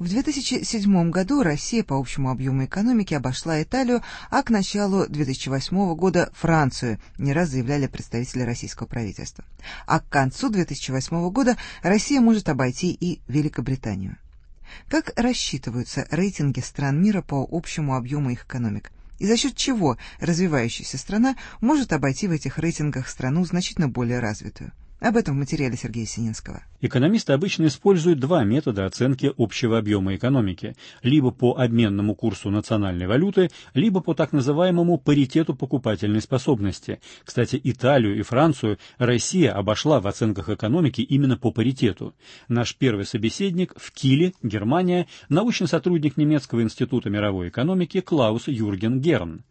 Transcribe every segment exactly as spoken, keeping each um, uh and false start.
В две тысячи седьмом году Россия по общему объему экономики обошла Италию, а к началу две тысячи восьмого года Францию, не раз заявляли представители российского правительства. А к концу две тысячи восьмого года Россия может обойти и Великобританию. Как рассчитываются рейтинги стран мира по общему объему их экономик? И за счет чего развивающаяся страна может обойти в этих рейтингах страну значительно более развитую? Об этом в материале Сергея Сининского. Экономисты обычно используют два метода оценки общего объема экономики. Либо по обменному курсу национальной валюты, либо по так называемому паритету покупательной способности. Кстати, Италию и Францию Россия обошла в оценках экономики именно по паритету. Наш первый собеседник в Киле, Германия, научный сотрудник немецкого института мировой экономики Клаус Юрген Герн.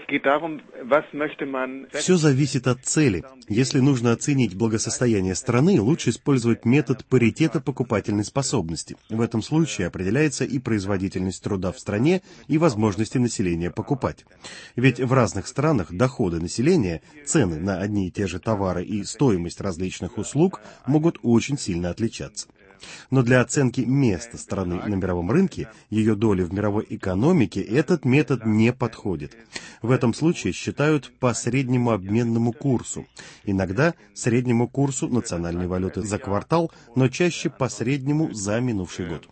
Все зависит от цели. Если нужно оценить благосостояние страны, лучше использовать метод паритета покупательной способности. В этом случае определяется и производительность труда в стране, и возможности населения покупать. Ведь в разных странах доходы населения, цены на одни и те же товары и стоимость различных услуг могут очень сильно отличаться. Но для оценки места страны на мировом рынке, ее доли в мировой экономике, этот метод не подходит. В этом случае считают по среднему обменному курсу. Иногда среднему курсу национальной валюты за квартал, но чаще по среднему за минувший год.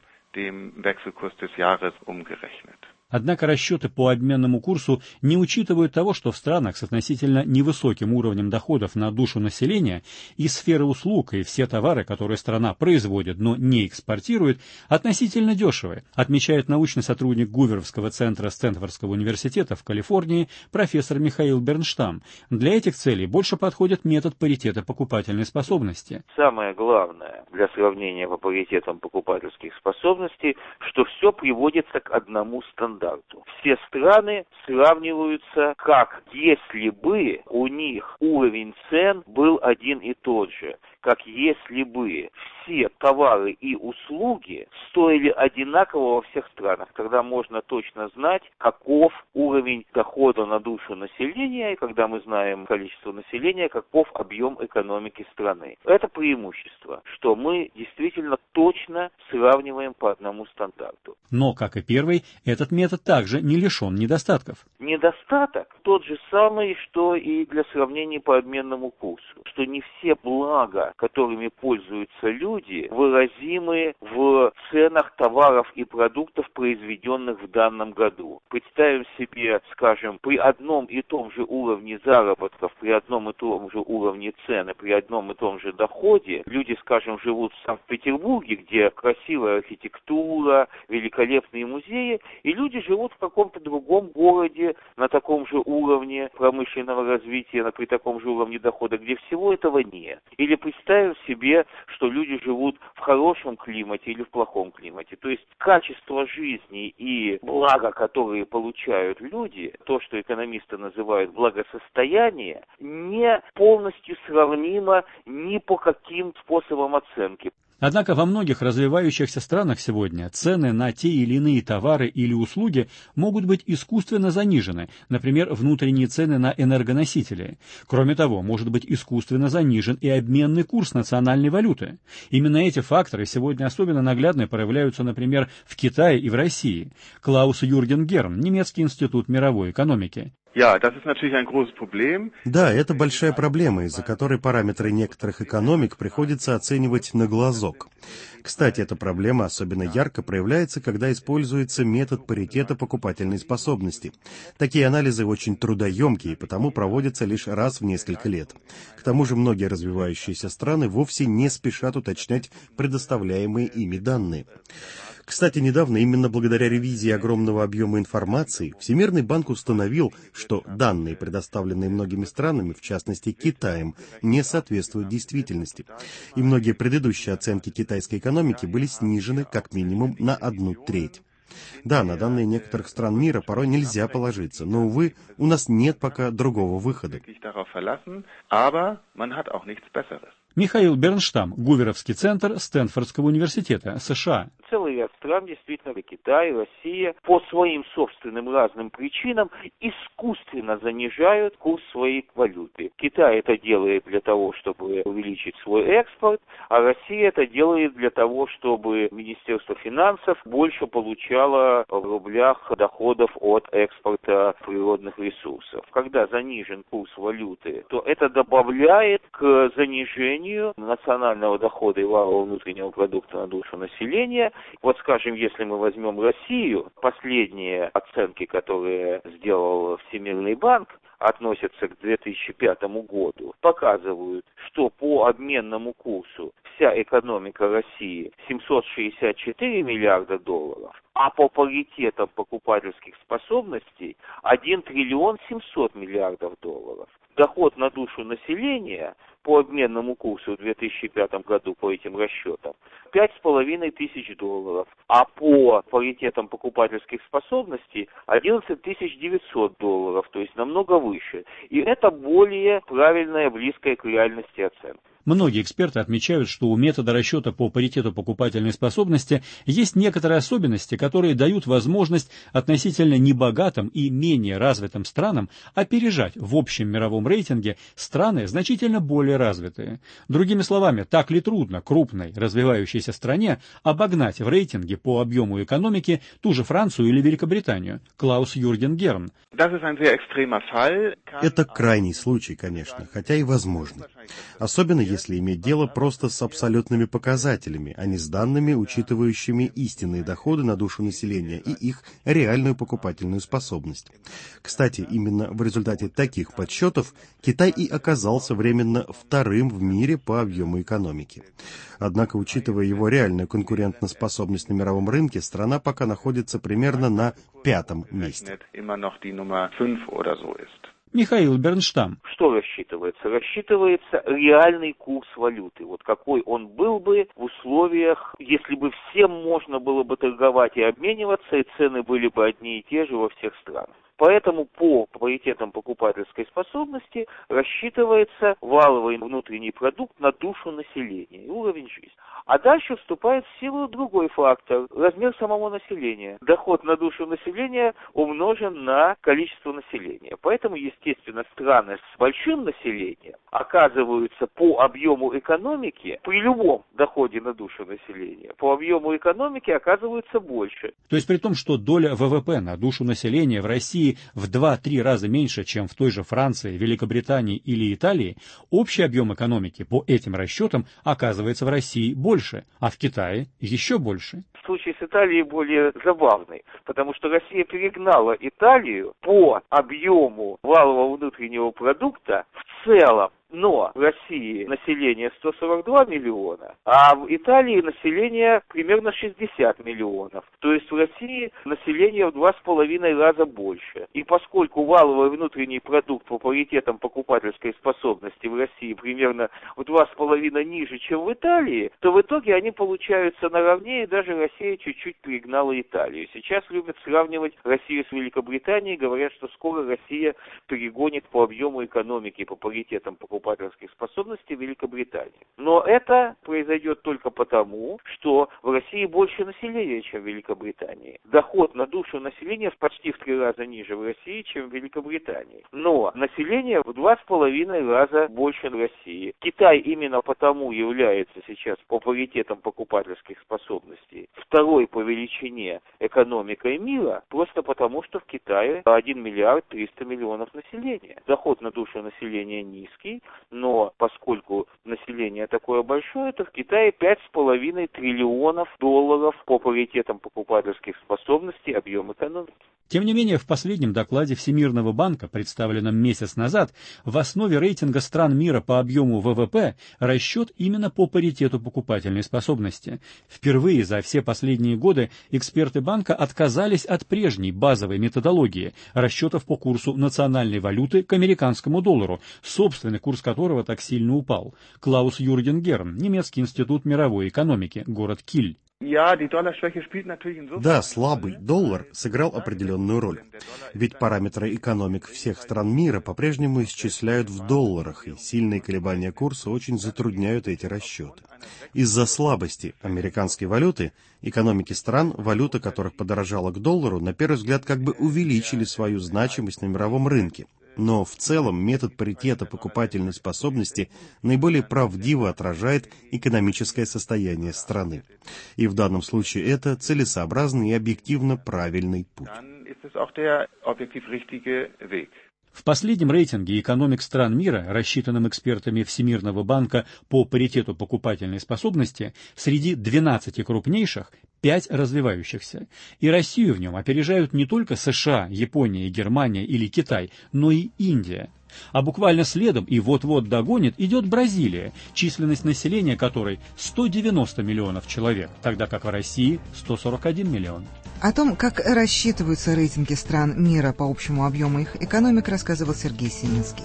Однако расчеты по обменному курсу не учитывают того, что в странах с относительно невысоким уровнем доходов на душу населения и сферы услуг, и все товары, которые страна производит, но не экспортирует, относительно дешевы, отмечает научный сотрудник Гуверовского центра Стэнфордского университета в Калифорнии профессор Михаил Бернштам. Для этих целей больше подходит метод паритета покупательной способности. Самое главное для сравнения по паритетам покупательских способностей, что все приводится к одному стандарту. Все страны сравниваются, как если бы у них уровень цен был один и тот же, как если бы все товары и услуги стоили одинаково во всех странах. Тогда можно точно знать, каков уровень дохода на душу населения, и когда мы знаем количество населения, каков объем экономики страны. Это преимущество, что мы действительно точно сравниваем по одному стандарту. Но, как и первый, этот метод также не лишен недостатков. Недостаток тот же самый, что и для сравнения по обменному курсу, что не все блага, которыми пользуются люди, выразимы в ценах товаров и продуктов, произведенных в данном году. Представим себе, скажем, при одном и том же уровне заработков, при одном и том же уровне цены, при одном и том же доходе, люди, скажем, живут в Санкт-Петербурге, где красивая архитектура, великолепные музеи, и люди живут в каком-то другом городе на таком же уровне промышленного развития, при таком же уровне дохода, где всего этого нет. Или представим себе, что люди живут в хорошем климате или в плохом климате. То есть качество жизни и блага, которые получают люди, то, что экономисты называют благосостояние, не полностью сравнимо ни по каким способам оценки. Однако во многих развивающихся странах сегодня цены на те или иные товары или услуги могут быть искусственно занижены, например, внутренние цены на энергоносители. Кроме того, может быть искусственно занижен и обменный курс национальной валюты. Именно эти факторы сегодня особенно наглядно проявляются, например, в Китае и в России. Клаус Юрген Герн, Немецкий институт мировой экономики. Да, это большая проблема, из-за которой параметры некоторых экономик приходится оценивать на глазок. Кстати, эта проблема особенно ярко проявляется, когда используется метод паритета покупательной способности. Такие анализы очень трудоемкие, потому проводятся лишь раз в несколько лет. К тому же многие развивающиеся страны вовсе не спешат уточнять предоставляемые ими данные. Кстати, недавно, именно благодаря ревизии огромного объема информации, Всемирный банк установил, что данные, предоставленные многими странами, в частности Китаем, не соответствуют действительности. И многие предыдущие оценки китайской экономики были снижены как минимум на одну треть. Да, на данные некоторых стран мира порой нельзя положиться, но, увы, у нас нет пока другого выхода. Михаил Бернштам, Гуверовский центр Стэнфордского университета, США. Целый ряд стран, действительно, Китай, Россия, по своим собственным разным причинам искусственно занижают курс своей валюты. Китай это делает для того, чтобы увеличить свой экспорт, а Россия это делает для того, чтобы Министерство финансов больше получало в рублях доходов от экспорта природных ресурсов. Когда занижен курс валюты, то это добавляет к занижению национального дохода и валового внутреннего продукта на душу населения. Вот, скажем, если мы возьмем Россию, последние оценки, которые сделал Всемирный банк, относятся к две тысячи пятому году, показывают, что по обменному курсу вся экономика России семьсот шестьдесят четыре миллиарда долларов, а по паритетам покупательских способностей один триллион семьсот миллиардов долларов. Доход на душу населения по обменному курсу в две тысячи пятом году по этим расчетам пять с половиной тысяч долларов, а по паритетам покупательских способностей одиннадцать тысяч девятьсот долларов, то есть намного выше. И это более правильная, близкая к реальности оценка. Многие эксперты отмечают, что у метода расчета по паритету покупательной способности есть некоторые особенности, которые дают возможность относительно небогатым и менее развитым странам опережать в общем мировом рейтинге страны значительно более развитые. Другими словами, так ли трудно крупной развивающейся стране обогнать в рейтинге по объему экономики ту же Францию или Великобританию? Клаус Юрген Герн. Это крайний случай, конечно, хотя и возможно. Особенно если иметь дело просто с абсолютными показателями, а не с данными, учитывающими истинные доходы на душу населения и их реальную покупательную способность. Кстати, именно в результате таких подсчетов Китай и оказался временно вторым в мире по объему экономики. Однако, учитывая его реальную конкурентоспособность на мировом рынке, страна пока находится примерно на пятом месте. Михаил Бернштам. Что рассчитывается? Рассчитывается реальный курс валюты. Вот какой он был бы в условиях, если бы всем можно было бы торговать и обмениваться, и цены были бы одни и те же во всех странах. Поэтому по паритетам покупательской способности рассчитывается валовый внутренний продукт на душу населения и уровень жизни. А дальше вступает в силу другой фактор – размер самого населения. Доход на душу населения умножен на количество населения. Поэтому, естественно, страны с большим населением оказываются по объему экономики, при любом доходе на душу населения, по объему экономики оказываются больше. То есть при том, что доля ВВП на душу населения в России в два-три раза меньше, чем в той же Франции, Великобритании или Италии, общий объем экономики по этим расчетам оказывается в России больше, а в Китае еще больше. Случай с Италией более забавный, потому что Россия перегнала Италию по объему валового внутреннего продукта в целом. Но в России население сто сорок два миллиона, а в Италии население примерно шестьдесят миллионов. То есть в России население в два с половиной раза больше. И поскольку валовый внутренний продукт по паритетам покупательской способности в России примерно в два с половиной ниже, чем в Италии, то в итоге они получаются наравне, и даже Россия чуть-чуть перегнала Италию. Сейчас любят сравнивать Россию с Великобританией, говорят, что скоро Россия перегонит по объему экономики, по паритетам покупательской покупательских способностей Великобритании. Но это произойдет только потому, что в России больше населения, чем в Великобритании. Доход на душу населения почти в три раза ниже в России, чем в Великобритании. Но население в два с половиной раза больше в России. Китай именно потому является сейчас по паритетам покупательских способностей второй по величине экономикой мира, просто потому, что в Китае один миллиард триста миллионов населения. Доход на душу населения низкий, но поскольку население такое большое, то в Китае пять с половиной триллионов долларов по паритетам покупательских способностей объем экономики. Тем не менее, в последнем докладе Всемирного банка, представленном месяц назад, в основе рейтинга стран мира по объему ВВП расчет именно по паритету покупательной способности. Впервые за все последние годы эксперты банка отказались от прежней базовой методологии расчетов по курсу национальной валюты к американскому доллару, собственный курс которого так сильно упал. Клаус Юрген Герн, Немецкий институт мировой экономики, город Киль. Да, слабый доллар сыграл определенную роль. Ведь параметры экономик всех стран мира по-прежнему исчисляют в долларах, и сильные колебания курса очень затрудняют эти расчеты. Из-за слабости американской валюты экономики стран, валюта которых подорожала к доллару, на первый взгляд как бы увеличили свою значимость на мировом рынке. Но в целом метод паритета покупательной способности наиболее правдиво отражает экономическое состояние страны. И в данном случае это целесообразный и объективно правильный путь. В последнем рейтинге экономик стран мира, рассчитанном экспертами Всемирного банка по паритету покупательной способности, среди двенадцати крупнейших пять развивающихся. И Россию в нем опережают не только США, Япония, Германия или Китай, но и Индия. А буквально следом и вот-вот догонит идет Бразилия, численность населения которой сто девяносто миллионов человек, тогда как в России сто сорок один миллион. О том, как рассчитываются рейтинги стран мира по общему объему их экономик, рассказывал Сергей Семинский.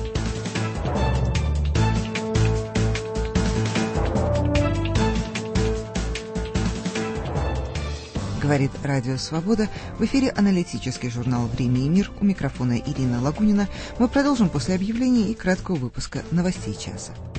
Говорит Радио Свобода. В эфире аналитический журнал «Время и мир». У микрофона Ирина Лагунина. Мы продолжим после объявления и краткого выпуска новостей часа.